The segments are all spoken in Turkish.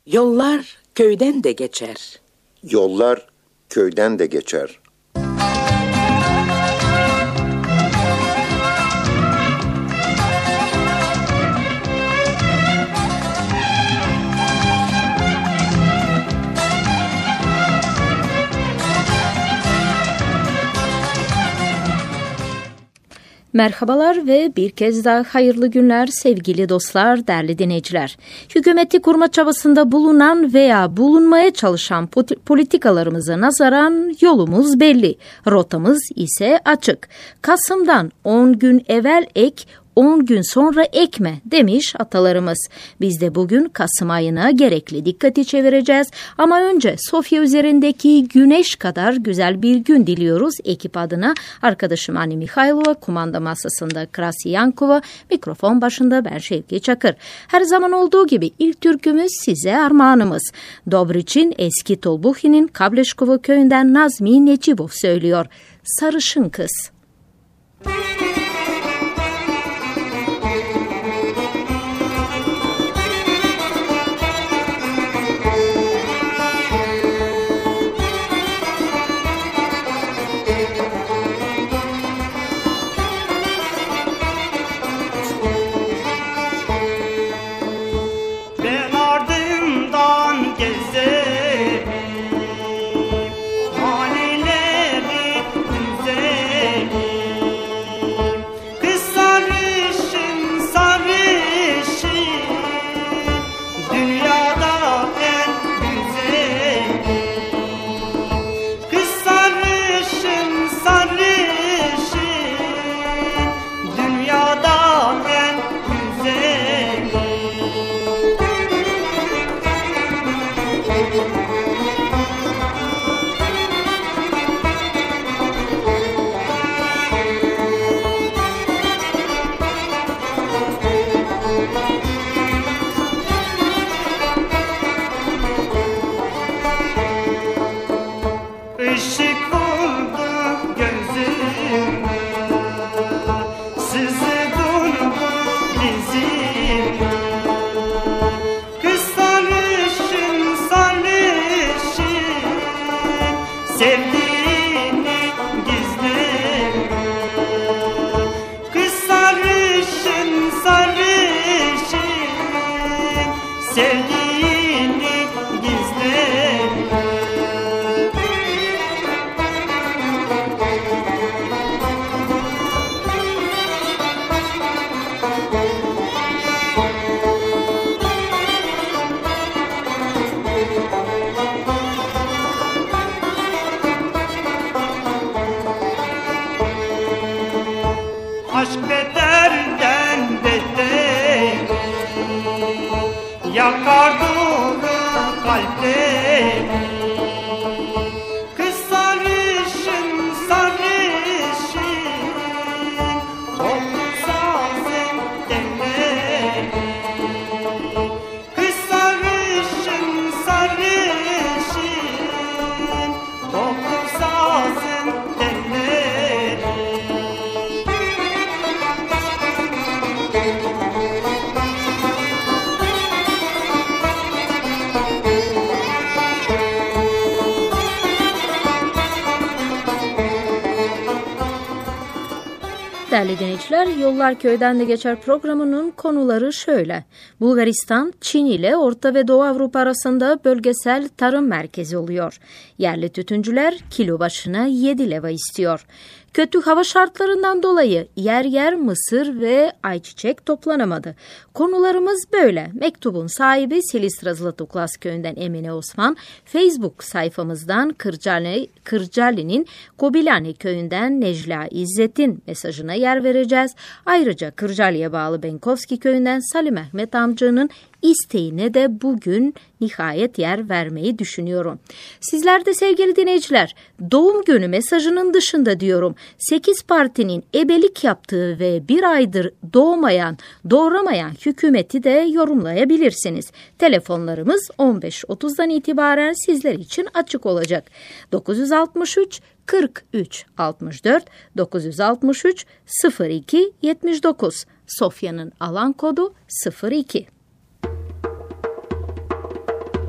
Yollar köyden de geçer. Yollar köyden de geçer. Merhabalar ve bir kez daha hayırlı günler sevgili dostlar, değerli dinleyiciler. Hükümeti kurma çabasında bulunan veya bulunmaya çalışan politikalarımıza nazaran yolumuz belli. Rotamız ise açık. Kasım'dan 10 gün evvel ek, 10 gün sonra ekme demiş atalarımız. Biz de bugün Kasım ayına gerekli dikkati çevireceğiz. Ama önce Sofya üzerindeki güneş kadar güzel bir gün diliyoruz ekip adına. Arkadaşım Ani Mihailova, kumanda masasında Krasi Yankova, mikrofon başında ben Şevki Çakır. Her zaman olduğu gibi ilk türkümüz size armağanımız. Dobriçin Eski Tolbuhi'nin Kableşkova köyünden Nazmi Necibov söylüyor. Sarışın Kız. Aşk beterden beter yakar durur kalpte. Kız sarışın sarışın olsa sen deme. Kız sarışın sarışın olsa sen deme. Değerli dinleyiciler, Yollar Köyden de Geçer programının konuları şöyle. Bulgaristan, Çin ile Orta ve Doğu Avrupa arasında bölgesel tarım merkezi oluyor. Yerli tütüncüler kilo başına 7 leva istiyor. Kötü hava şartlarından dolayı yer yer mısır ve ayçiçek toplanamadı. Konularımız böyle. Mektubun sahibi Silistra Zlatuklas köyünden Emine Osman, Facebook sayfamızdan Kırcali'nin Kobilani köyünden Necla İzzet'in mesajına yer vereceğiz. Ayrıca Kırcali'ye bağlı Benkovski köyünden Salim Ahmet amcanın isteğine de bugün nihayet yer vermeyi düşünüyorum. Sizler de sevgili dinleyiciler, doğum günü mesajının dışında diyorum, 8 partinin ebelik yaptığı ve bir aydır doğuramayan hükümeti de yorumlayabilirsiniz. Telefonlarımız 15.30'dan itibaren sizler için açık olacak. 963 43 64 963 02 79 Sofya'nın alan kodu 02.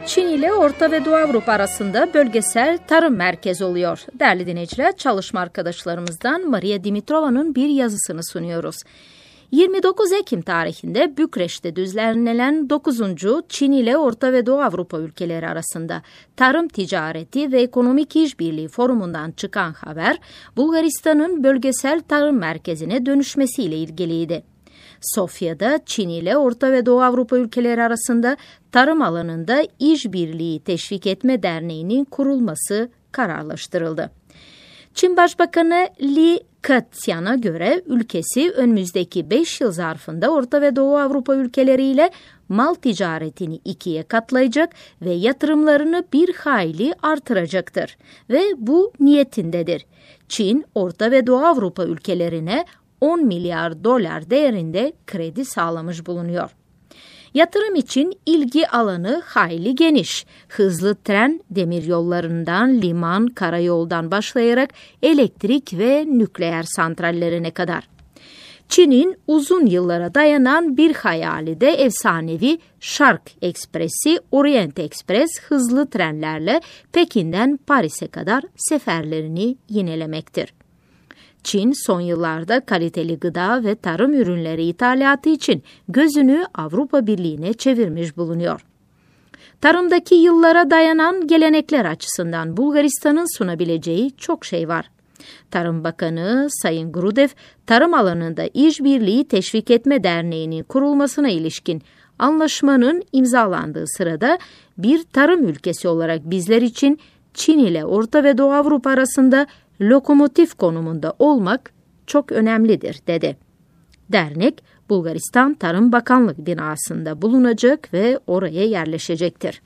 Çin ile Orta ve Doğu Avrupa arasında bölgesel tarım merkezi oluyor. Değerli dinleyiciler, çalışma arkadaşlarımızdan Maria Dimitrova'nın bir yazısını sunuyoruz. 29 Ekim tarihinde Bükreş'te düzenlenen 9. Çin ile Orta ve Doğu Avrupa ülkeleri arasında Tarım Ticareti ve Ekonomik İşbirliği Forumundan çıkan haber, Bulgaristan'ın bölgesel tarım merkezine dönüşmesiyle ilgiliydi. Sofya'da Çin ile Orta ve Doğu Avrupa ülkeleri arasında tarım alanında İşbirliği Teşvik Etme Derneği'nin kurulması kararlaştırıldı. Çin Başbakanı Li Keqiang'a göre ülkesi önümüzdeki 5 yıl zarfında Orta ve Doğu Avrupa ülkeleriyle mal ticaretini 2'ye katlayacak ve yatırımlarını bir hayli artıracaktır ve bu niyetindedir. Çin, Orta ve Doğu Avrupa ülkelerine 10 milyar dolar değerinde kredi sağlamış bulunuyor. Yatırım için ilgi alanı hayli geniş. Hızlı tren, demiryollarından, liman, karayoldan başlayarak elektrik ve nükleer santrallerine kadar. Çin'in uzun yıllara dayanan bir hayali de efsanevi Şark Ekspresi, Orient Ekspres hızlı trenlerle Pekin'den Paris'e kadar seferlerini yinelemektir. Çin son yıllarda kaliteli gıda ve tarım ürünleri ithalatı için gözünü Avrupa Birliği'ne çevirmiş bulunuyor. Tarımdaki yıllara dayanan gelenekler açısından Bulgaristan'ın sunabileceği çok şey var. Tarım Bakanı Sayın Grudev, tarım alanında İşbirliği Teşvik Etme Derneği'nin kurulmasına ilişkin anlaşmanın imzalandığı sırada bir tarım ülkesi olarak bizler için Çin ile Orta ve Doğu Avrupa arasında lokomotif konumunda olmak çok önemlidir, dedi. Dernek, Bulgaristan Tarım Bakanlık binasında bulunacak ve oraya yerleşecektir.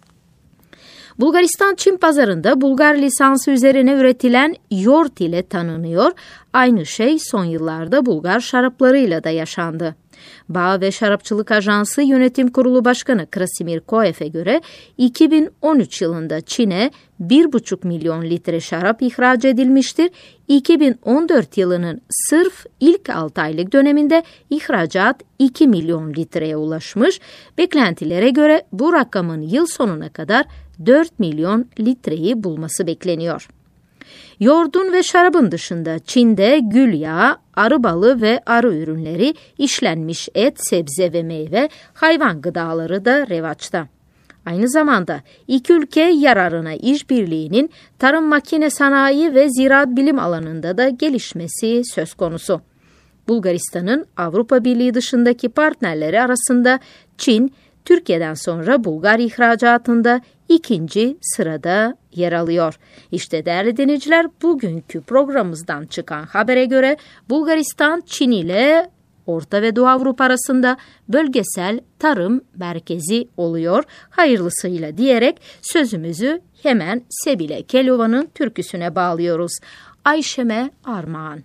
Bulgaristan Çin pazarında Bulgar lisansı üzerine üretilen yoğurt ile tanınıyor. Aynı şey son yıllarda Bulgar şaraplarıyla da yaşandı. Bağ ve Şarapçılık Ajansı Yönetim Kurulu Başkanı Krasimir Koev'e göre 2013 yılında Çin'e 1,5 milyon litre şarap ihraç edilmiştir. 2014 yılının sırf ilk 6 aylık döneminde ihracat 2 milyon litreye ulaşmış. Beklentilere göre bu rakamın yıl sonuna kadar 4 milyon litreyi bulması bekleniyor. Yoğurdun ve şarabın dışında Çin'de gül yağı, arı balı ve arı ürünleri, işlenmiş et, sebze ve meyve, hayvan gıdaları da revaçta. Aynı zamanda iki ülke yararına işbirliğinin tarım makine sanayi ve ziraat bilim alanında da gelişmesi söz konusu. Bulgaristan'ın Avrupa Birliği dışındaki partnerleri arasında Çin, Türkiye'den sonra Bulgar ihracatında 2. sırada yer alıyor. İşte değerli dinleyiciler, bugünkü programımızdan çıkan habere göre Bulgaristan, Çin ile Orta ve Doğu Avrupa arasında bölgesel tarım merkezi oluyor. Hayırlısıyla diyerek sözümüzü hemen Sebile Kelova'nın türküsüne bağlıyoruz. Ayşem'e armağan.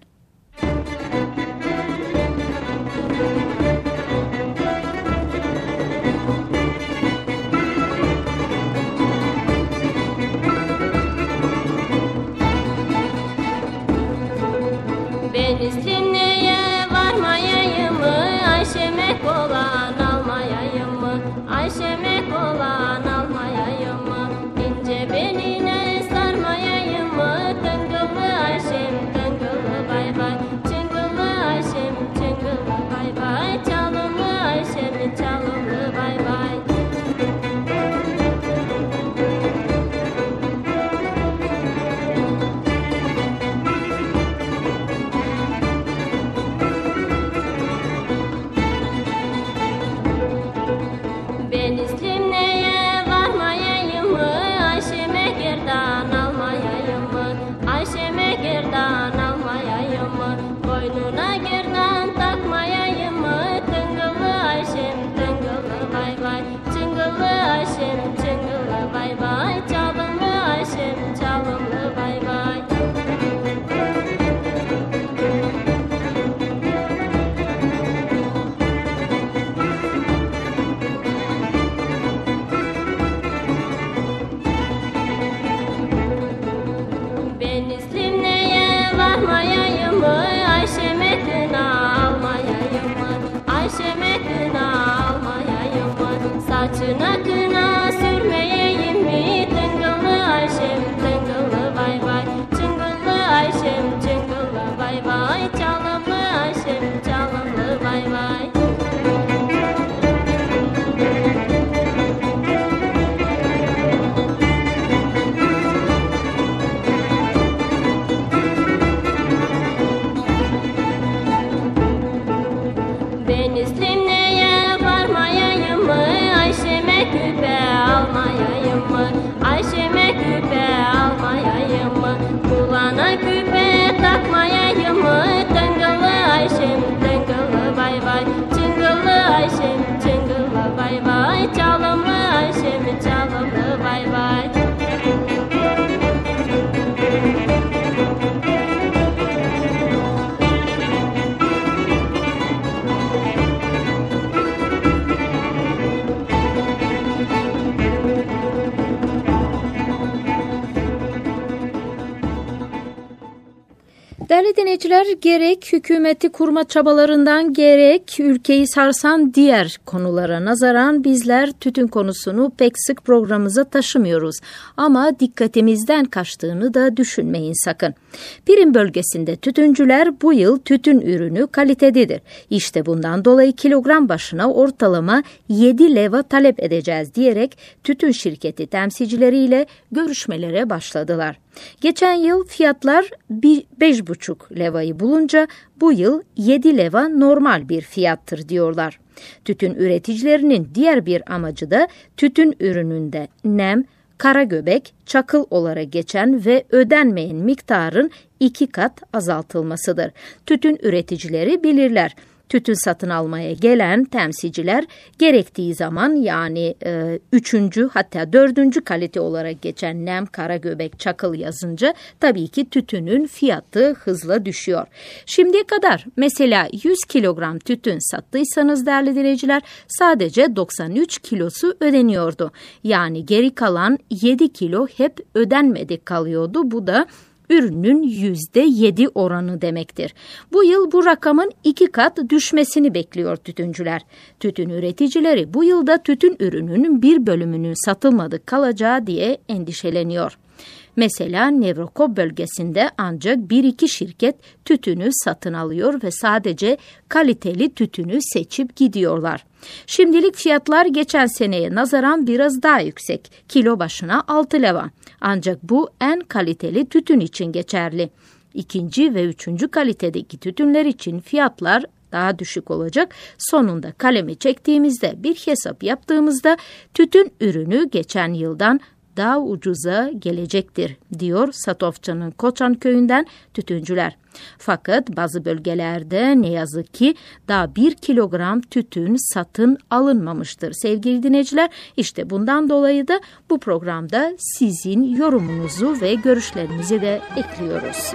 Ben İstinye'ye varmayayım mı? Ayşe'me kolan almayayım mı? Ayşe'me kolan almayayım mı? İnce beline sarmayayım mı? Tıngıllı Ayşem, tıngıllı bay bay. Çıngıllı Ayşem, çıngıllı bay bay. Çalımlı Ayşem, çalımlı bay bay. Değerli dinleyiciler, gerek hükümeti kurma çabalarından gerek ülkeyi sarsan diğer konulara nazaran bizler tütün konusunu pek sık programımıza taşımıyoruz. Ama dikkatimizden kaçtığını da düşünmeyin sakın. Pirin bölgesinde tütüncüler bu yıl tütün ürünü kalitededir. İşte bundan dolayı kilogram başına ortalama 7 leva talep edeceğiz diyerek tütün şirketi temsilcileriyle görüşmelere başladılar. Geçen yıl fiyatlar 5,5 levayı bulunca bu yıl 7 leva normal bir fiyattır diyorlar. Tütün üreticilerinin diğer bir amacı da tütün ürününde nem, kara göbek, çakıl olarak geçen ve ödenmeyen miktarın 2 kat azaltılmasıdır. Tütün üreticileri bilirler. Tütün satın almaya gelen temsilciler gerektiği zaman yani 3. hatta 4. kalite olarak geçen nem, kara göbek, çakıl yazınca tabii ki tütünün fiyatı hızla düşüyor. Şimdiye kadar mesela 100 kilogram tütün sattıysanız değerli dinleyiciler sadece 93 kilosu ödeniyordu. Yani geri kalan 7 kilo hep ödenmedik kalıyordu. Bu da ürünün %7 oranı demektir. Bu yıl bu rakamın 2 kat düşmesini bekliyor tütüncüler. Tütün üreticileri bu yılda tütün ürününün bir bölümünün satılmadık kalacağı diye endişeleniyor. Mesela Nevrokop bölgesinde ancak 1-2 şirket tütünü satın alıyor ve sadece kaliteli tütünü seçip gidiyorlar. Şimdilik fiyatlar geçen seneye nazaran biraz daha yüksek. Kilo başına 6 leva. Ancak bu en kaliteli tütün için geçerli. 2. ve 3. kalitedeki tütünler için fiyatlar daha düşük olacak. Sonunda kalemi çektiğimizde bir hesap yaptığımızda tütün ürünü geçen yıldan daha ucuza gelecektir, diyor Satofça'nın Koçan köyünden tütüncüler. Fakat bazı bölgelerde ne yazık ki daha 1 kilogram tütün satın alınmamıştır sevgili dinleyiciler. İşte bundan dolayı da bu programda sizin yorumunuzu ve görüşlerinizi de ekliyoruz.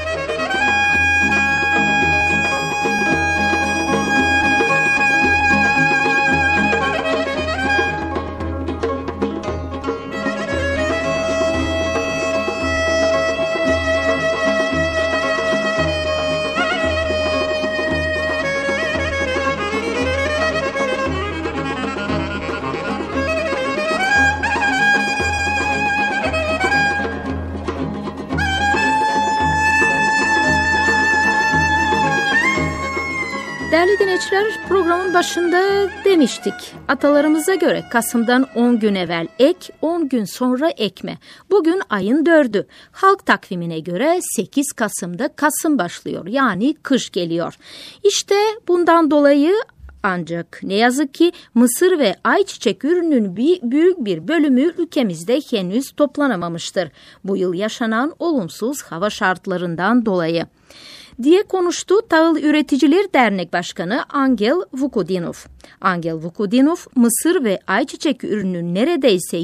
Değerli dinleyiciler, programın başında demiştik. Atalarımıza göre Kasım'dan 10 gün evvel ek, 10 gün sonra ekme. Bugün ayın 4'ü. Halk takvimine göre 8 Kasım'da Kasım başlıyor. Yani kış geliyor. İşte bundan dolayı ancak ne yazık ki mısır ve ayçiçek ürününün büyük bir bölümü ülkemizde henüz toplanamamıştır. Bu yıl yaşanan olumsuz hava şartlarından dolayı diye konuştu Tahıl Üreticiler Dernek Başkanı Angel Vukudinov. Angel Vukudinov, mısır ve ayçiçek ürününün neredeyse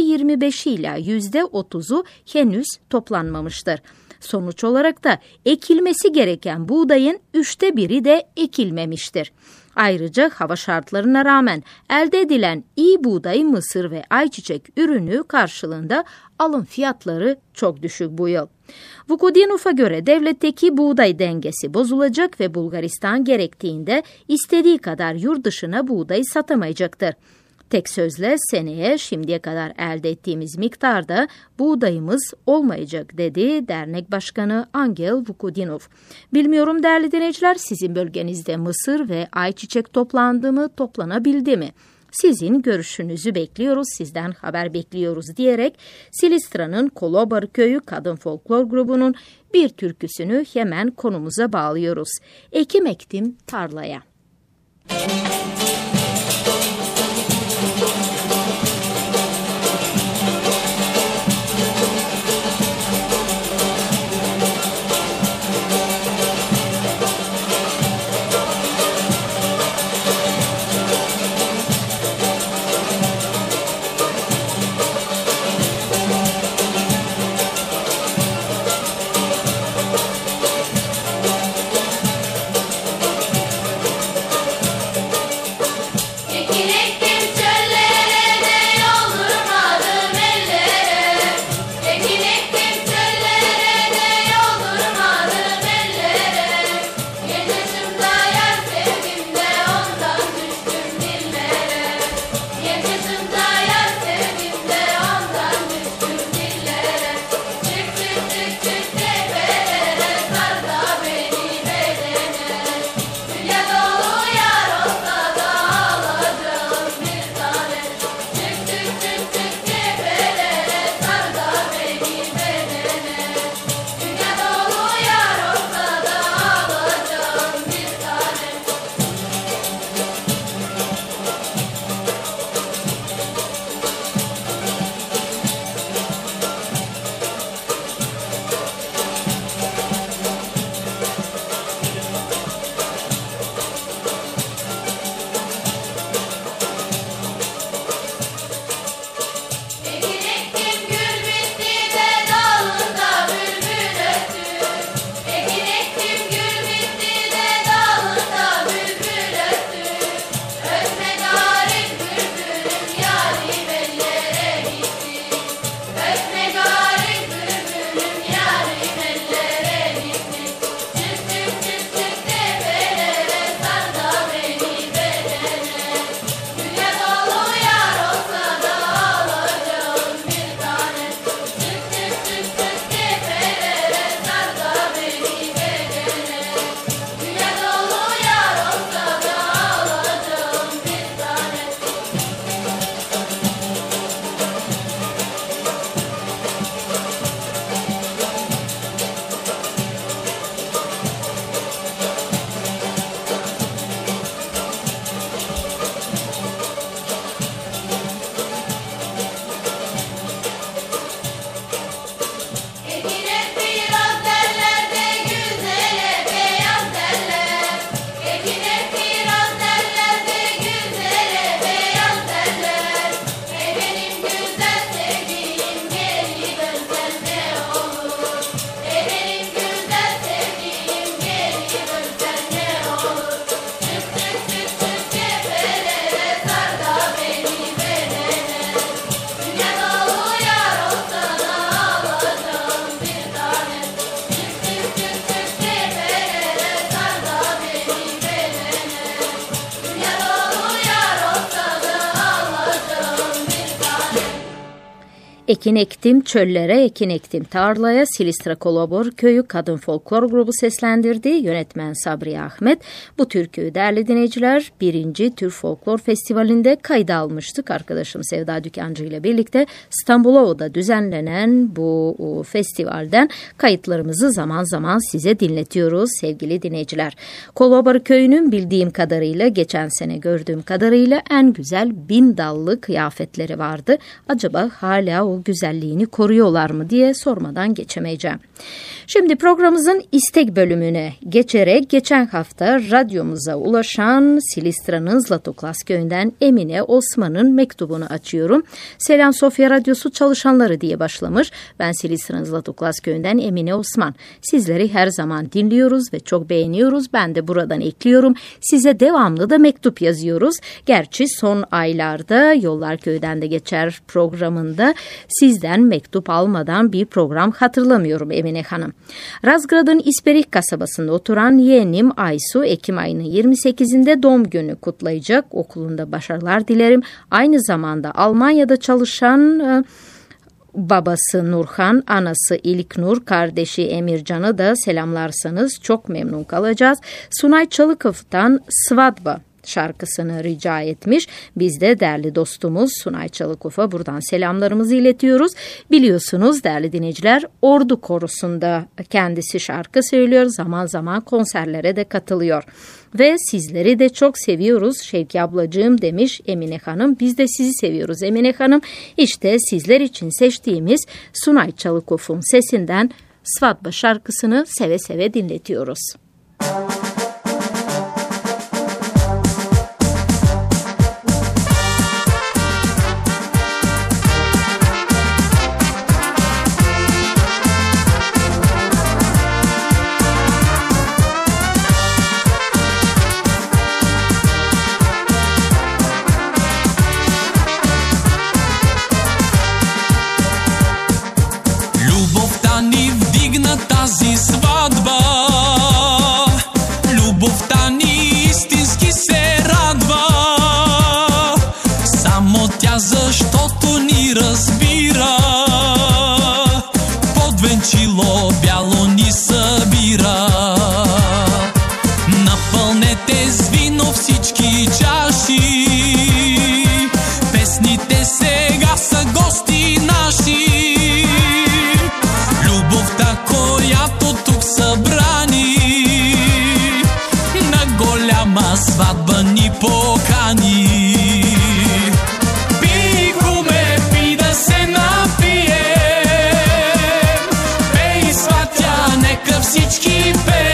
%25 ile %30'u henüz toplanmamıştır. Sonuç olarak da ekilmesi gereken buğdayın 1/3 de ekilmemiştir. Ayrıca hava şartlarına rağmen elde edilen iyi buğday, mısır ve ayçiçek ürünü karşılığında alım fiyatları çok düşük bu yıl. Vukudinov'a göre devletteki buğday dengesi bozulacak ve Bulgaristan gerektiğinde istediği kadar yurt dışına buğday satamayacaktır. Tek sözle seneye şimdiye kadar elde ettiğimiz miktarda buğdayımız olmayacak dedi dernek başkanı Angel Vukudinov. Bilmiyorum değerli dinleyiciler, sizin bölgenizde mısır ve ayçiçek toplandı mı, toplanabildi mi? Sizin görüşünüzü bekliyoruz, sizden haber bekliyoruz diyerek Silistra'nın Kolobar Köyü Kadın Folklor Grubu'nun bir türküsünü hemen konumuza bağlıyoruz. Ekim ektim tarlaya. Ekin ektim çöllere, ekin ektim tarlaya, Silistra Kolobor Köyü Kadın Folklor Grubu seslendirdi. Yönetmen Sabri Ahmet. Bu türküyü değerli dinleyiciler 1. Türk Folklor Festivali'nde kayda almıştık. Arkadaşım Sevda Dükancı ile birlikte İstanbulova'da düzenlenen bu festivalden kayıtlarımızı zaman zaman size dinletiyoruz sevgili dinleyiciler. Kolobor Köyü'nün bildiğim kadarıyla, geçen sene gördüğüm kadarıyla en güzel 1000 dallı kıyafetleri vardı. Acaba hala o güzelliğini koruyorlar mı diye sormadan geçemeyeceğim. Şimdi programımızın istek bölümüne geçerek geçen hafta radyomuza ulaşan Silistra'nın Zlatoklas Köyü'nden Emine Osman'ın mektubunu açıyorum. Selam Sofya Radyosu çalışanları diye başlamış. Ben Silistra'nın Zlatoklas Köyü'nden Emine Osman. Sizleri her zaman dinliyoruz ve çok beğeniyoruz. Ben de buradan ekliyorum. Size devamlı da mektup yazıyoruz. Gerçi son aylarda Yollar Köyü'den de geçer programında sizden mektup almadan bir program hatırlamıyorum Emine Hanım. Razgrad'ın İsperik kasabasında oturan yeğenim Aysu Ekim ayının 28'inde doğum günü kutlayacak. Okulunda başarılar dilerim. Aynı zamanda Almanya'da çalışan babası Nurhan, anası İlknur, kardeşi Emircan'ı da selamlarsanız çok memnun kalacağız. Sunay Çalıkov'tan Svadba şarkısını rica etmiş. Biz de değerli dostumuz Sunay Çalıkov'a buradan selamlarımızı iletiyoruz. Biliyorsunuz değerli dinleyiciler, Ordu Korosu'nda kendisi şarkı söylüyor. Zaman zaman konserlere de katılıyor. Ve sizleri de çok seviyoruz Şevki ablacığım demiş Emine Hanım. Biz de sizi seviyoruz Emine Hanım. İşte sizler için seçtiğimiz Sunay Çalıkov'un sesinden Svadba şarkısını seve seve dinletiyoruz. Тази сватба, любовта ни истински се радва. Само тя, защото ни разбира, под венчило бяло ни събира. Напълнете с вино всички чаши, песните сега са гости наши. Която тук събрани, на голяма сватба ни покани. Пихме, пи да се напием, пей сватя, нека всички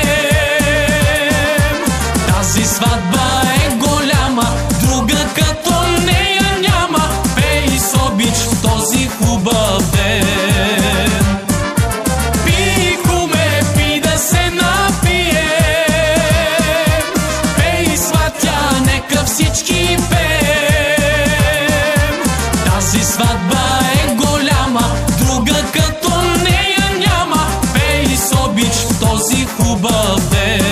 пеем. Тази сватба е голяма, друга като нея няма. Пей с обич в този хубав ден. Всички пеем. Тази сватба е голяма, друга като нея няма. Пей с обич в този хубав ден.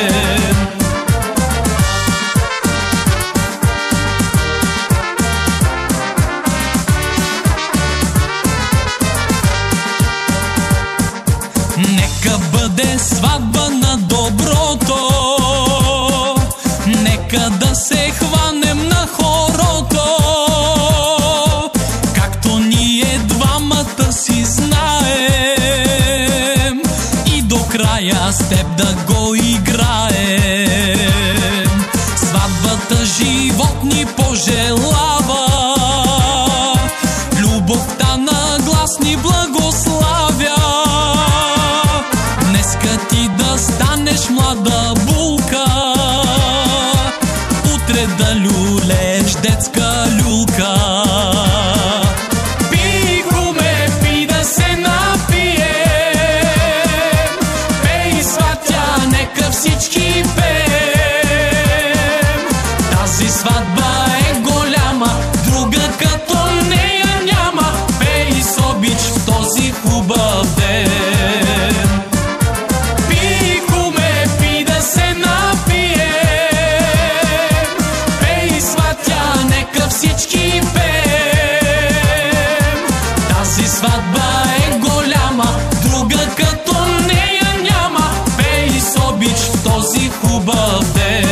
Нека бъде сватба на доброто, нека да се хванем на хорото, както ние двамата си знаем, и до края с теб да го играем. Сватбата живот ни пожелава, любовта на глас ни благославя. Днеска ти да станеш млада булка, да люлеш детска люлка. Пихме, пи да се напием, пей сватя, сватба е голяма, друга като нея няма. Пей с обич в този хубав ден.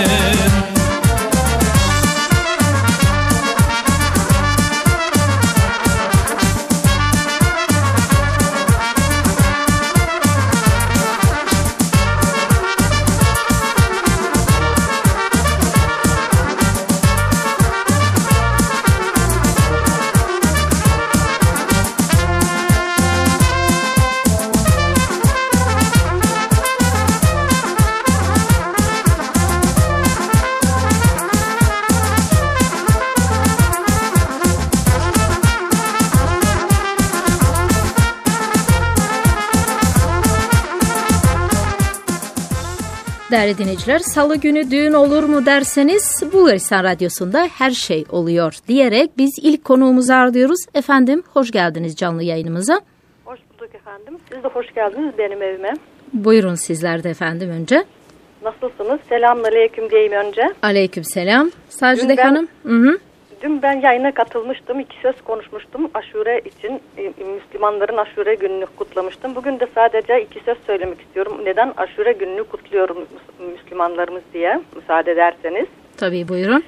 Değerli dinleyiciler, salı günü düğün olur mu derseniz Bulgaristan Radyosu'nda her şey oluyor diyerek biz ilk konuğumuzu ağırlıyoruz. Efendim hoş geldiniz canlı yayınımıza. Hoş bulduk efendim. Siz de hoş geldiniz benim evime. Buyurun sizler de efendim önce. Nasılsınız? Selamünaleyküm diyeyim önce. Aleykümselam. Sacide Hanım. Dün ben yayına katılmıştım. 2 söz konuşmuştum. Aşure için Müslümanların Aşure gününü kutlamıştım. Bugün de sadece 2 söz söylemek istiyorum. Neden Aşure gününü kutluyorum Müslümanlarımız diye müsaade ederseniz. Tabii buyurun.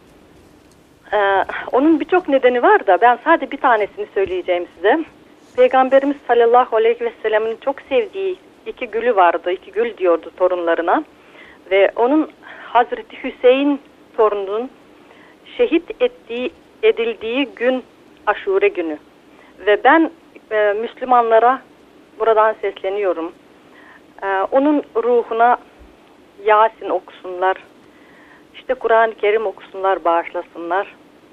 Onun birçok nedeni var da ben sadece bir tanesini söyleyeceğim size. Peygamberimiz sallallahu aleyhi ve sellem'in çok sevdiği 2 gülü vardı. 2 gül diyordu torunlarına. Ve onun Hazreti Hüseyin torununun şehit edildiği gün Aşure günü. Ve ben Müslümanlara buradan sesleniyorum. Onun ruhuna Yasin okusunlar. İşte Kur'an-ı Kerim okusunlar, bağışlasınlar.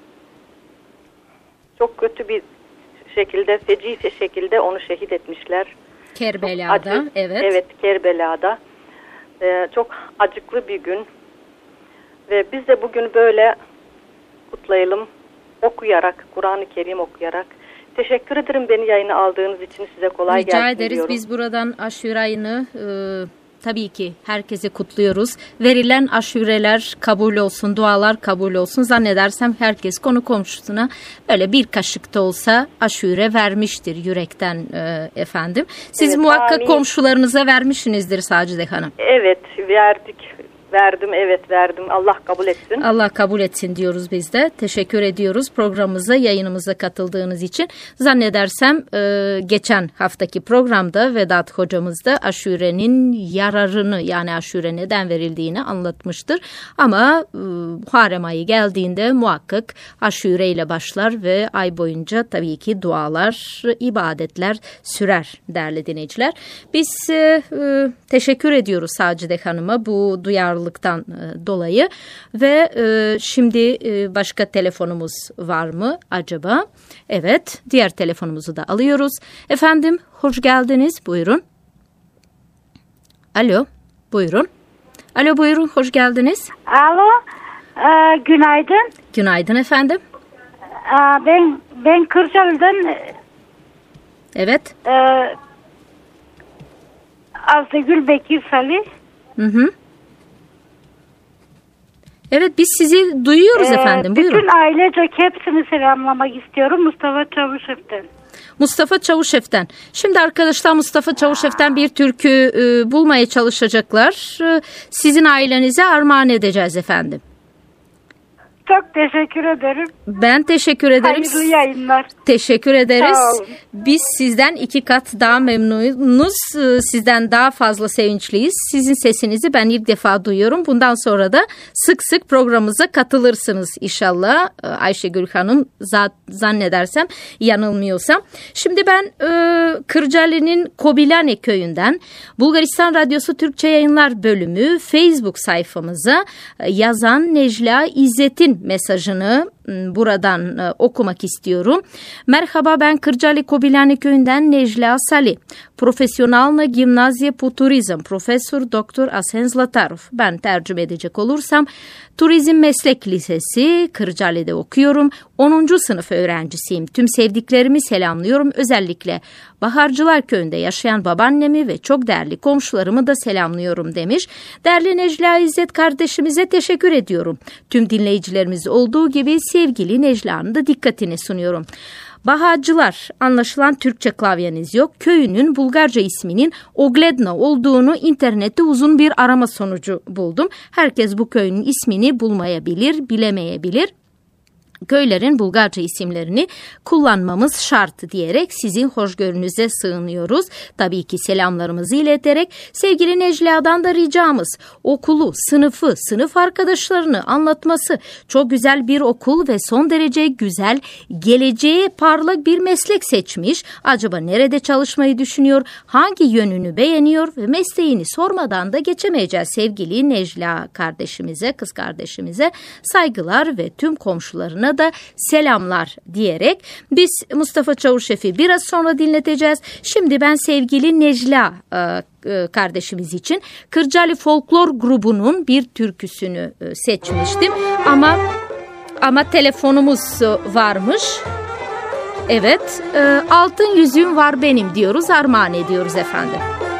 Çok kötü bir şekilde, feci bir şekilde onu şehit etmişler. Kerbela'da, evet. Evet, Kerbela'da. Çok acıklı bir gün. Ve biz de bugün böyle kutlayalım, okuyarak, Kur'an-ı Kerim okuyarak. Teşekkür ederim beni yayına aldığınız için, size kolay gelsin Rica ederiz. diyorum. Biz buradan aşure ayını tabii ki herkese kutluyoruz. Verilen aşureler kabul olsun, dualar kabul olsun. Zannedersem herkes konu komşusuna böyle bir kaşık da olsa aşure vermiştir yürekten efendim. Siz Evet, muhakkak amin. komşularınıza vermişsinizdir Sacide Hanım. Evet, verdim. Allah kabul etsin. Allah kabul etsin diyoruz biz de. Teşekkür ediyoruz programımıza, yayınımıza katıldığınız için. Zannedersem geçen haftaki programda Vedat hocamız da aşurenin yararını, yani aşure neden verildiğini anlatmıştır. Ama Muharrem ayı geldiğinde muhakkak aşure ile başlar ve ay boyunca tabii ki dualar, ibadetler sürer değerli dinleyiciler. Biz teşekkür ediyoruz Sacide Hanım'a bu duyarlılıktan dolayı ve şimdi başka telefonumuz var mı acaba? Evet, diğer telefonumuzu da alıyoruz. Efendim, hoş geldiniz. Buyurun. Alo, buyurun. Alo, buyurun, hoş geldiniz. Alo, günaydın. Günaydın efendim. Ben Kırcalı'dan Evet. Azegül Bekir Salih. Evet, biz sizi duyuyoruz efendim. Buyurun. Bütün ailecek hepsini selamlamak istiyorum Mustafa Çavuşev'den. Mustafa Çavuşev'den. Şimdi arkadaşlar Mustafa Çavuşev'den bir türkü bulmaya çalışacaklar. Sizin ailenize armağan edeceğiz efendim. Çok teşekkür ederim. Ben teşekkür ederim. Hayırlı yayınlar. Teşekkür ederiz. Sağ olun. Biz sizden 2 kat daha memnunuz. Sizden daha fazla sevinçliyiz. Sizin sesinizi ben ilk defa duyuyorum. Bundan sonra da sık sık programımıza katılırsınız inşallah. Ayşegül Hanım zannedersem yanılmıyorsam. Şimdi ben Kırcaali'nin Kobilane köyünden Bulgaristan Radyosu Türkçe Yayınlar bölümü Facebook sayfamıza yazan Necla İzzet'in mesajını buradan okumak istiyorum. Merhaba, ben Kırcaali Kobilane köyünden Necla Salih. Profesyonalna gimnaziye po turizm. Profesör Doktor Asen Zlatarov. Ben tercüme edecek olursam Turizm Meslek Lisesi Kırcaali'de okuyorum. 10. sınıf öğrencisiyim. Tüm sevdiklerimi selamlıyorum. Özellikle Baharcılar Köyü'nde yaşayan babaannemi ve çok değerli komşularımı da selamlıyorum demiş. Değerli Necla İzzet kardeşimize teşekkür ediyorum. Tüm dinleyicilerimiz olduğu gibi sevgili Necla'nın da dikkatini sunuyorum. Bahacılar, anlaşılan Türkçe klavyeniz yok. Köyünün Bulgarca isminin Ogledna olduğunu internette uzun bir arama sonucu buldum. Herkes bu köyün ismini bulmayabilir, bilemeyebilir. Köylerin Bulgarca isimlerini kullanmamız şart diyerek sizin hoşgörünüze sığınıyoruz. Tabii ki selamlarımızı ileterek sevgili Necla'dan da ricamız okulu, sınıfı, sınıf arkadaşlarını anlatması. Çok güzel bir okul ve son derece güzel, geleceğe parlak bir meslek seçmiş. Acaba nerede çalışmayı düşünüyor, hangi yönünü beğeniyor ve mesleğini sormadan da geçemeyeceğiz sevgili Necla kardeşimize, kız kardeşimize saygılar ve tüm komşularına da selamlar diyerek biz Mustafa Çavuşef'i biraz sonra dinleteceğiz. Şimdi ben sevgili Necla kardeşimiz için Kırcaali Folklor grubunun bir türküsünü seçmiştim ama telefonumuz varmış. Evet, altın yüzüğüm var benim diyoruz, armağan ediyoruz efendim.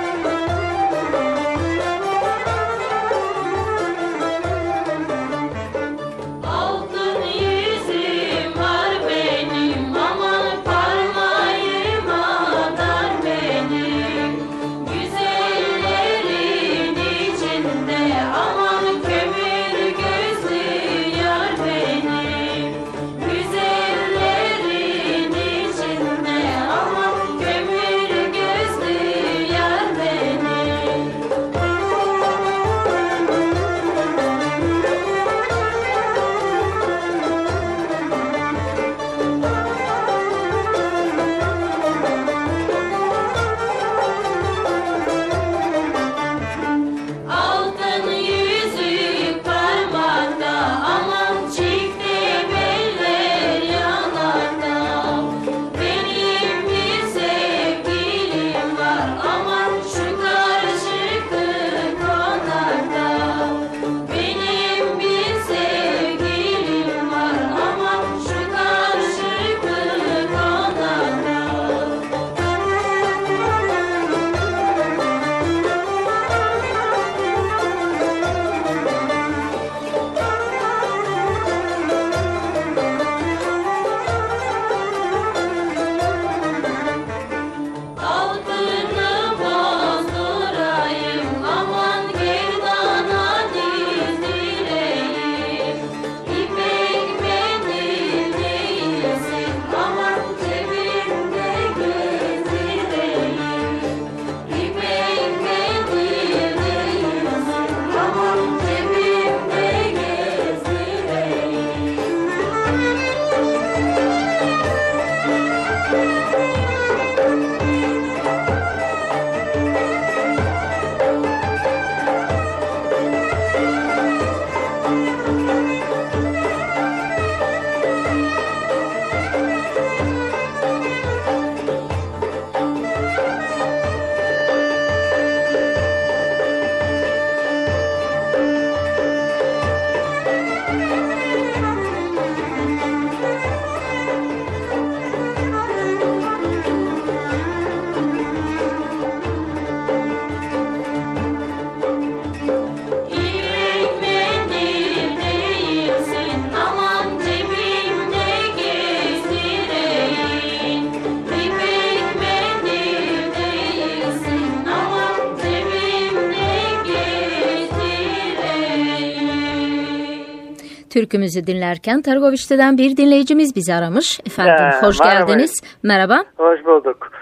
Türkümüzü dinlerken Targoviç'ten bir dinleyicimiz bizi aramış. Efendim hoş geldiniz. Merhaba. Hoş bulduk.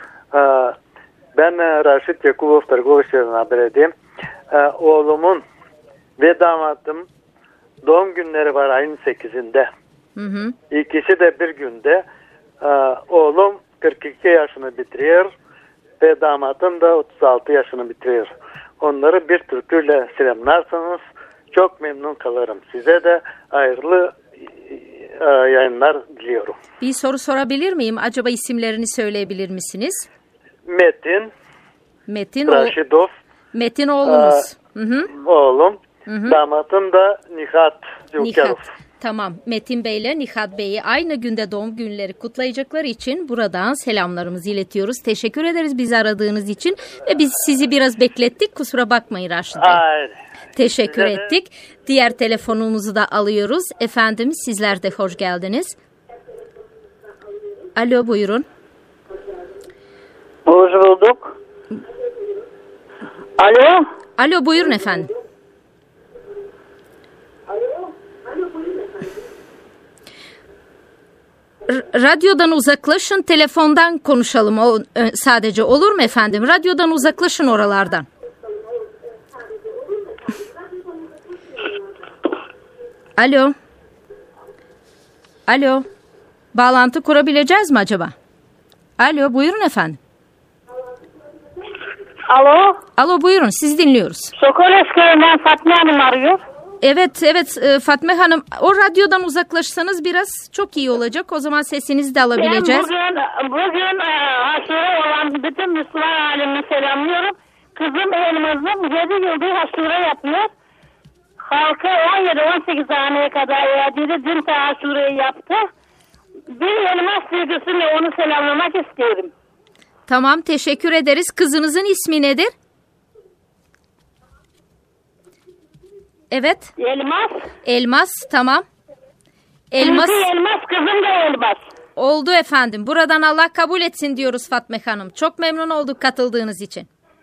Ben Raşit Yakubov Targoviç'ten haber edeyim. Oğlumun ve damatım doğum günleri var ayın 8'inde. Hı. İkisi de bir günde. Oğlum 42 yaşını bitiriyor ve damatım da 36 yaşını bitiriyor. Onları bir türküyle selamlarsanız çok memnun kalırım. Size de hayırlı yayınlar diliyorum. Bir soru sorabilir miyim? Acaba isimlerini söyleyebilir misiniz? Metin Raşidov. Metin oğlunuz. Oğlum. Hı-hı. Damatım da Nihat Yukarov. Tamam. Metin Bey ile Nihat Bey'i aynı günde doğum günleri kutlayacakları için buradan selamlarımızı iletiyoruz. Teşekkür ederiz bizi aradığınız için ve biz sizi biraz beklettik. Kusura bakmayın Raşit Bey. Aynen. Teşekkür ettik. Diğer telefonumuzu da alıyoruz. Efendim sizler de hoş geldiniz. Alo, buyurun. Hoş bulduk. Alo. Alo, buyurun efendim. Radyodan uzaklaşın, telefondan konuşalım sadece, olur mu efendim? Radyodan uzaklaşın oralardan. Alo. Alo. Bağlantı kurabileceğiz mi acaba? Alo, buyurun efendim. Alo. Alo, buyurun, sizi dinliyoruz. Sokolesköy'den Fatma Hanım arıyor. Evet, Fatma Hanım, o radyodan uzaklaşsanız biraz çok iyi olacak. O zaman sesinizi de alabileceğiz. Ben bugün aşure olan bütün Müslüman alemini selamlıyorum. Kızım Elmaz'ım 7 yıldır aşure yapıyor. Halka 17-18 haneye kadar yediydi. Dün de aşureyi yaptı. Bir elmas duygusuyla onu selamlamak istiyorum. Tamam, teşekkür ederiz. Kızınızın ismi nedir? Evet. Elmas. Elmas, tamam. Elmas. Elmas, kızım da Elmas. Oldu efendim. Buradan Allah kabul etsin diyoruz Fatma Hanım. Çok memnun olduk katıldığınız için.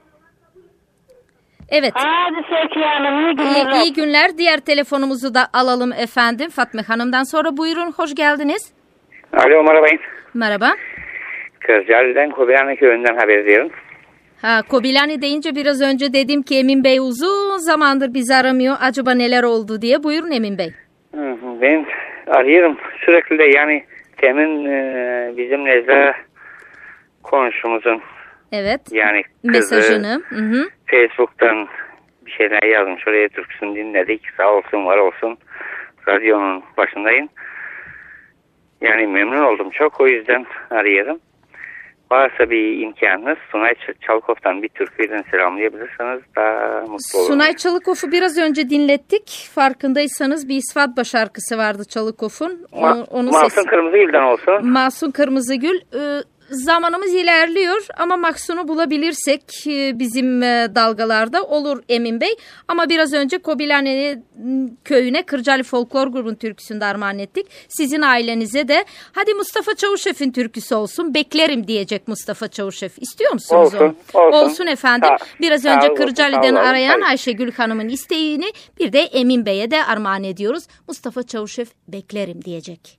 Evet. Hadi Sökü Hanım, iyi günler. İyi günler. Diğer telefonumuzu da alalım efendim. Fatma Hanım'dan sonra buyurun, hoş geldiniz. Alo, merhaba. Merhaba. Kızılcahamam'dan Kobilani köyünden haber ediyorum. Kobilani deyince biraz önce dedim ki Emin Bey uzun zamandır bizi aramıyor. Acaba neler oldu diye. Buyurun Emin Bey. Ben arıyorum sürekli de, yani temin bizim Nezle konuşumuzun. Evet. Yani mesajını. Facebook'tan bir şeyler yazmış. Oraya türküsünü dinledik. Sağ olsun, var olsun. Radyonun başındayım. Yani memnun oldum çok. O yüzden arıyorum. Varsa bir imkanınız Sunay Çalıkov'tan bir türküden selamlayabilirseniz daha mutlu olurum. Sunay Çalıkov'u biraz önce dinlettik. Farkındaysanız bir İsfatba şarkısı vardı Çalıkov'un. Mahsun Kırmızıgül'den olsun. Mahsun Kırmızıgül. Zamanımız ilerliyor ama Mahsun'u bulabilirsek bizim dalgalarda olur Emin Bey. Ama biraz önce Kobilani köyüne Kırcaali Folklor Grubu'nun türküsünü de armağan ettik. Sizin ailenize de hadi Mustafa Çavuşef'in türküsü olsun, beklerim diyecek Mustafa Çavuşef. İstiyor musunuz olsun, onu? Olsun. Olsun efendim. Biraz önce Kırcaali'den arayan Ayşegül Hanım'ın isteğini bir de Emin Bey'e de armağan ediyoruz. Mustafa Çavuşef beklerim diyecek.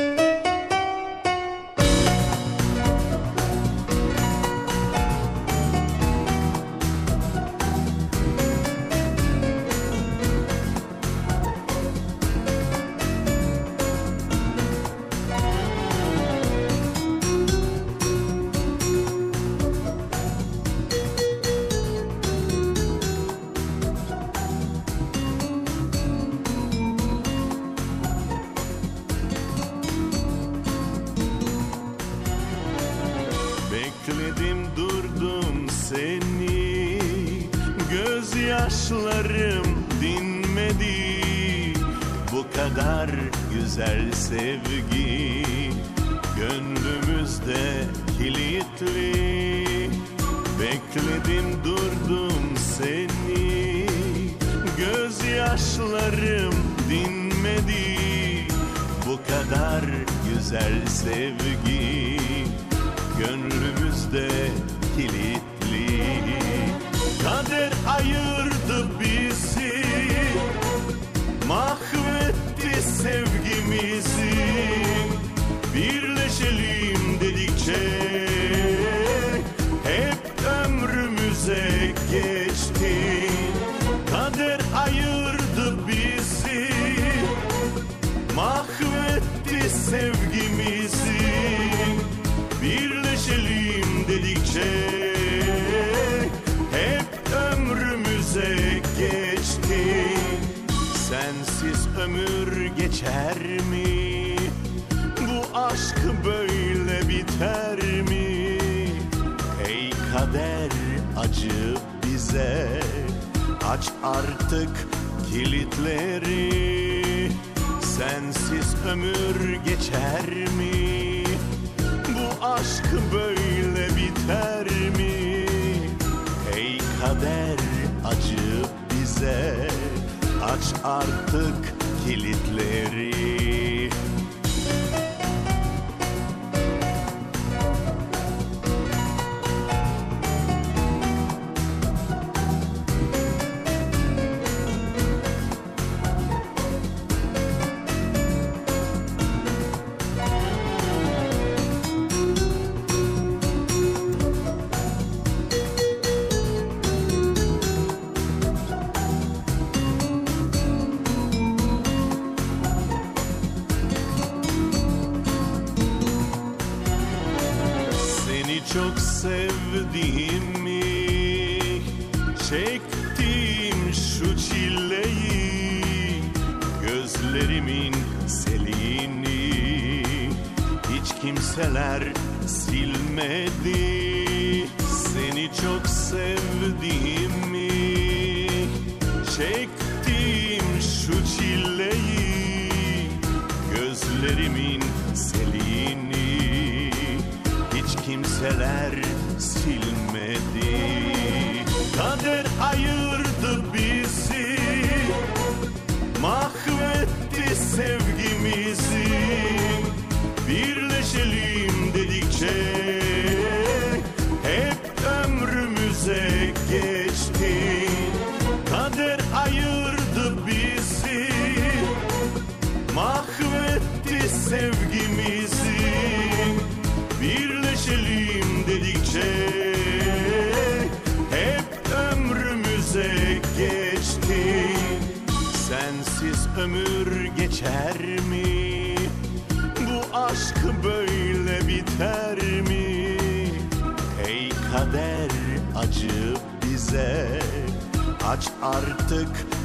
Bekledim durdum seni, gözyaşlarım dinmedi. Bu kadar güzel sevgi gönlümüzde kilitli. Bekledim durdum seni, gözyaşlarım dinmedi. Bu kadar güzel sevgi gönlümüzde kilitli. Kader ayırdı bizi, mahvetti sevgimizi. Birleşelim dedikçe hep ömrümüze geçti. Kader ayırdı bizi, mahvetti sevgimizi. Birleşelim dedikçe hep ömrümüze geçti. Sensiz ömür geçer mi? Bu aşk böyle biter mi? Ey kader acı bize, aç artık kilitleri. Sensiz ömür geçer mi? Bu aşk böyle biter mi? Ey kader acı bize, aç artık kilitleri. sevdiğimi, çektim şu çileyi, gözlerimin selini hiç kimseler silmedi. Seni çok sevdiğimi, çektim şu çileyi, gözlerimin selini hiç kimseler silmedi. Kader ayırdı bizi, mahvetti sevgimizi. Birleşelim dedikçe hep ömrümüze geçti. Kader ayırdı bizi, mahvetti sevgimizi. Birleşelim dedikçe hep ömrümüze geçti. Sensiz ömür geçer mi? Bu aşk böyle biter mi? Ey kader acı bize, aç artık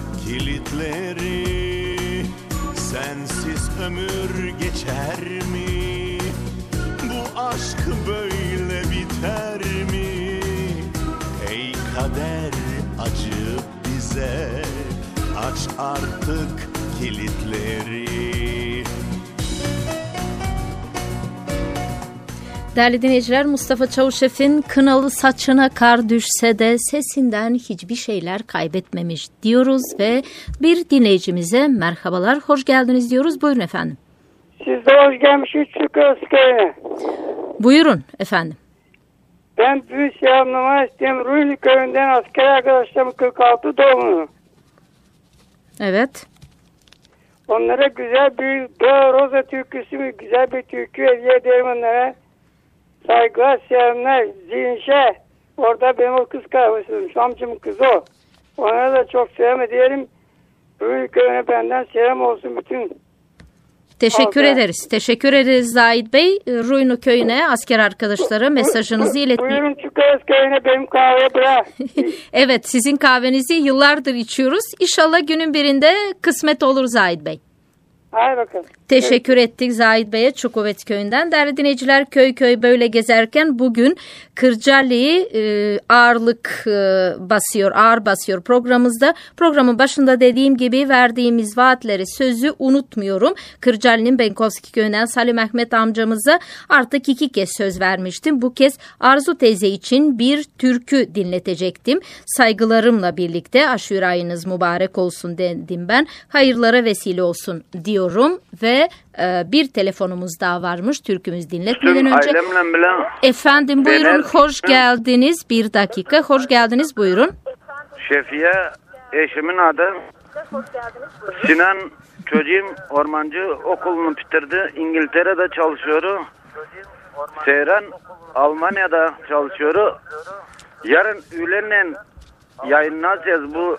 kilitleri. Sensiz ömür geçer mi? Bu aşk böyle biter mi? Ey kader acı bize, aç artık kilitleri. Değerli dinleyiciler, Mustafa Çavuşef'in "Kınalı saçına kar düşse de sesinden hiçbir şeyler kaybetmemiş" diyoruz ve bir dinleyicimize merhabalar, hoş geldiniz diyoruz. Buyurun efendim. Siz de hoş gelmişsiniz Türkiye'ye. Buyurun efendim. Ben büyük selamlamak istedim. Ruylu köyünden asker arkadaşlarım 46 doğumlu. Evet. Onlara güzel bir Doğa Roza türküsü, güzel bir türkü hediye ederim onlara. Saygılar, selamlar. Zinşe. Orada benim o kız kardeşim. Amcamın kızı o. Ona da çok selam ederim. Ruylu köyüne benden selam olsun bütün. Teşekkür ederiz. Teşekkür ederiz Zahid Bey. Ruynu köyüne asker arkadaşlara mesajınızı iletmeyi. Buyurun Çukuröz köyüne benim kahve bırak. Evet, sizin kahvenizi yıllardır içiyoruz. İnşallah günün birinde kısmet olur Zahid Bey. Hadi bakalım. Teşekkür ettik Zahid Bey'e Çukuvet köyünden. Değerli dinleyiciler, köy köy böyle gezerken bugün Kırcaali'yi ağır basıyor programımızda. Programın başında dediğim gibi verdiğimiz vaatleri, sözü unutmuyorum. Kırcaali'nin Benkovski köyünden Salim Mehmet amcamıza artık 2 kez söz vermiştim. Bu kez Arzu teyze için bir türkü dinletecektim. Saygılarımla birlikte aşure ayınız mübarek olsun dedim ben. Hayırlara vesile olsun diyorum ve bir telefonumuz daha varmış türkümüz dinletmeden önce. Efendim buyurun, hoş geldiniz. Bir dakika, hoş geldiniz, buyurun. Şefiye, eşimin adı Sinan. Çocuğum ormancı okulunu bitirdi. İngiltere'de çalışıyor. Seyran Almanya'da çalışıyor. Yarın öğlenle yayınlayacağız bu.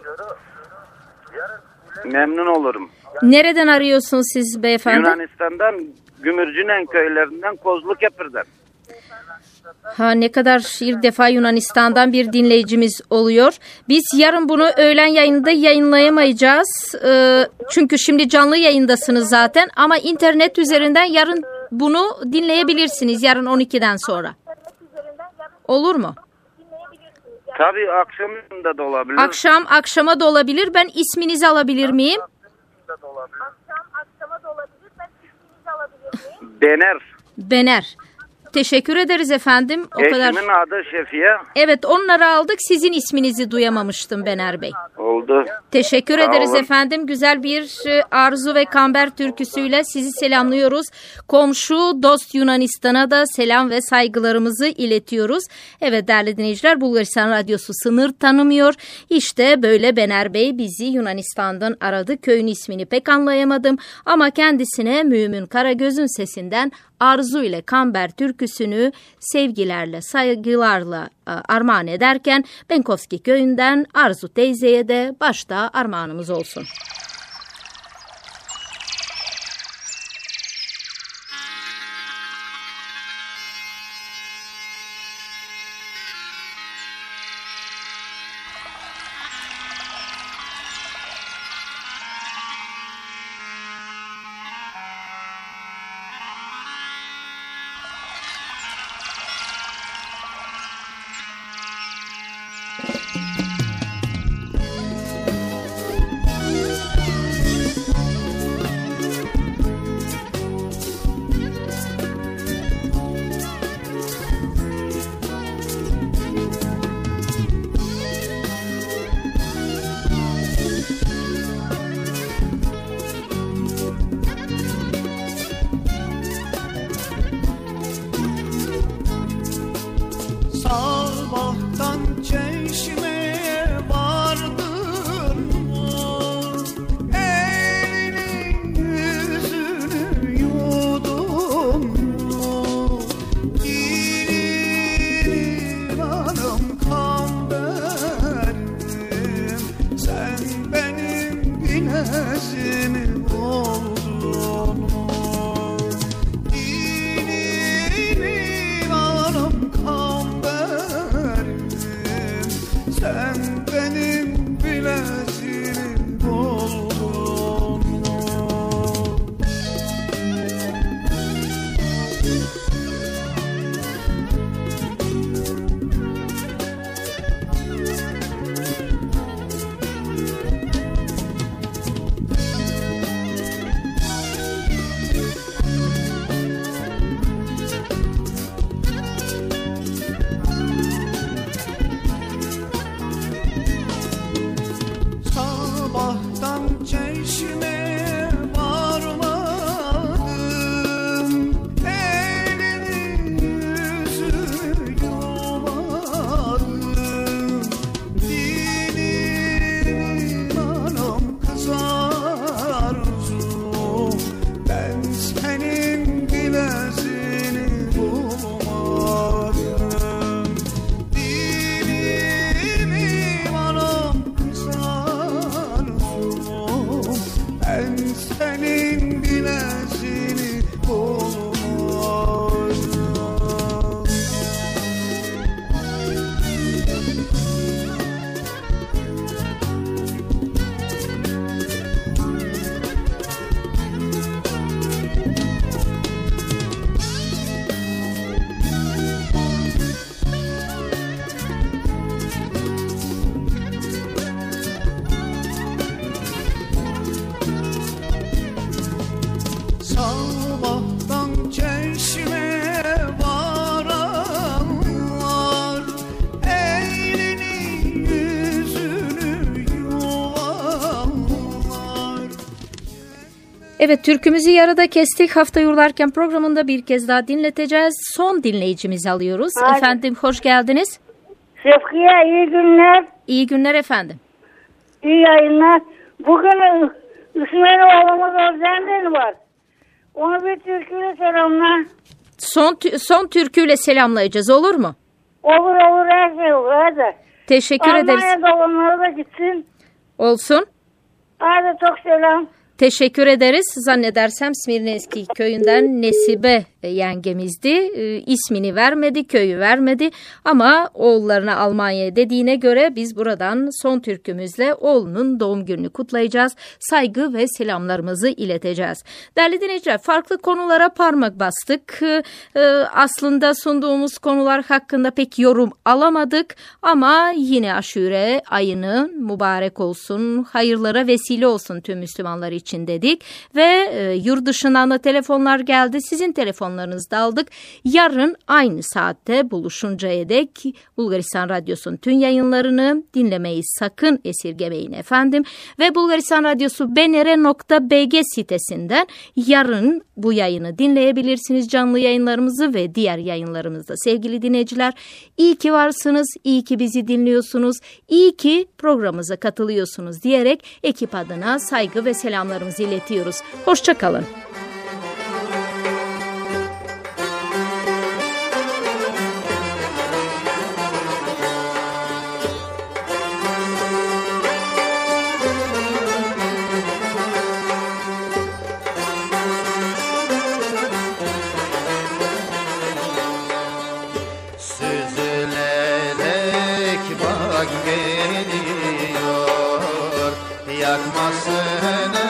Memnun olurum. Nereden arıyorsunuz siz beyefendi? Yunanistan'dan, Gümürcünen köylerinden, Kozlukepir'den. Ne kadar bir defa Yunanistan'dan bir dinleyicimiz oluyor. Biz yarın bunu öğlen yayında yayınlayamayacağız. Çünkü şimdi canlı yayındasınız zaten. Ama internet üzerinden yarın bunu dinleyebilirsiniz. Yarın 12'den sonra. Olur mu? Tabii akşamında da olabilir. Akşama da olabilir. Ben isminizi alabilir miyim? Bener. Teşekkür ederiz efendim. Eşimin adı Şefiye. Evet, onları aldık. Sizin isminizi duyamamıştım Bener Bey. Oldu. Teşekkür ederiz efendim. Güzel bir Arzu ve Kamber türküsüyle sizi selamlıyoruz. Komşu dost Yunanistan'a da selam ve saygılarımızı iletiyoruz. Evet değerli dinleyiciler, Bulgaristan Radyosu sınır tanımıyor. İşte böyle Bener Bey bizi Yunanistan'dan aradı. Köyün ismini pek anlayamadım ama kendisine Mümin Karagöz'ün sesinden Arzu ile Kamber türküsünü sevgilerle, saygılarla armağan ederken Benkovski köyünden Arzu teyzeye de başta armağanımız olsun. Sabahtan çeşmeye vardın mı? Elinin yüzünü yudun mu? İmanım kamberim, sen benim bilezimin oldun mu? İmanım kamberim, sen benim bilezimin oldun mu? Sabahtan çeşmeye varmadım, elinin yüzünü yumadım. Dinim imanım kızarsın, ben senin bilezini bulmadım. Dinim imanım kızarsın, ben senin bilezini bulmadım. Sabahtan çeşmeye varanlar, elinin yüzünü yuvarlar. Evet, türkümüzü yarıda kestik. Hafta Yurlarken programında bir kez daha dinleteceğiz. Son dinleyicimizi alıyoruz. Hadi. Efendim hoş geldiniz. Şefkiye iyi günler. İyi günler efendim. İyi yayınlar. Bugün İsmail oğlumuz Özden'den var. Onu bir türküyle selamla. Son türküyle selamlayacağız, olur mu? Olur her şey olur hadi. Teşekkür ederiz. Almanya'da olanlara da gitsin. Olsun. Hadi çok selam. Teşekkür ederiz. Zannedersem Smirneski köyünden Nesibe yengemizdi. İsmini vermedi, köyü vermedi ama oğullarına Almanya'ya dediğine göre biz buradan son türkümüzle oğlunun doğum gününü kutlayacağız. Saygı ve selamlarımızı ileteceğiz. Değerli dinleyiciler, farklı konulara parmak bastık. Aslında sunduğumuz konular hakkında pek yorum alamadık ama yine aşure ayının mübarek olsun, hayırlara vesile olsun tüm Müslümanlar için dedik ve yurt dışından da telefonlar geldi. Sizin telefonlarınızı da aldık. Yarın aynı saatte buluşuncaya dek Bulgaristan Radyosu'nun tüm yayınlarını dinlemeyi sakın esirgemeyin efendim. Ve Bulgaristan Radyosu bnr.bg sitesinden yarın bu yayını dinleyebilirsiniz. Canlı yayınlarımızı ve diğer yayınlarımızda sevgili dinleyiciler. İyi ki varsınız, iyi ki bizi dinliyorsunuz, iyi ki programımıza katılıyorsunuz diyerek ekip adına saygı ve selamlarımızı iletiyoruz. Hoşça kalın. Süzülerek bak geliyor, yakmasını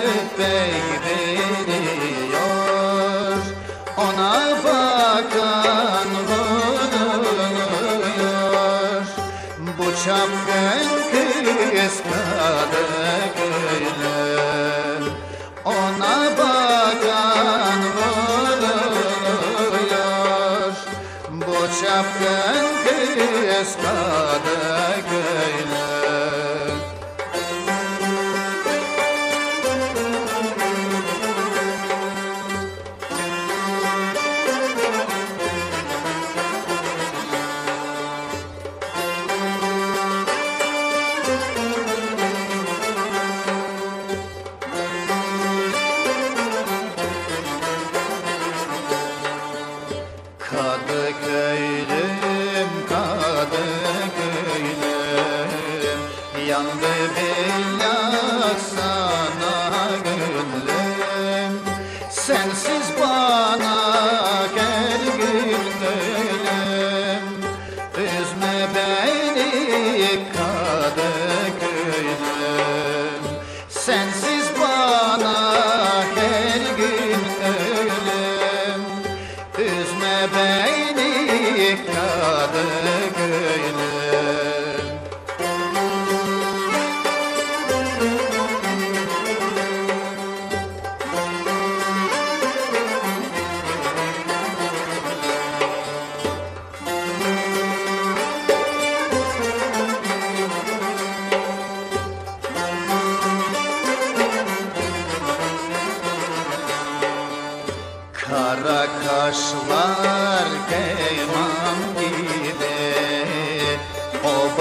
bekleniyor. Ona bakan vuruluyor, bu çapkın kız Kadıköy'ün. Ona bakan vuruluyor, bu çapkın kız Kadıköy'ün.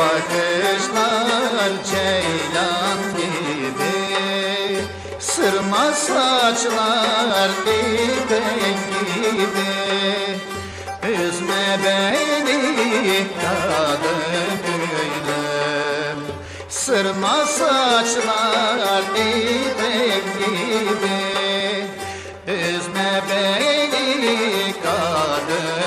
bakışlar ceylan gibi, sırma saçlar ipek gibi. Üzme beni kadı gülüm, sırma saçlar ipek gibi. Üzme beni kadı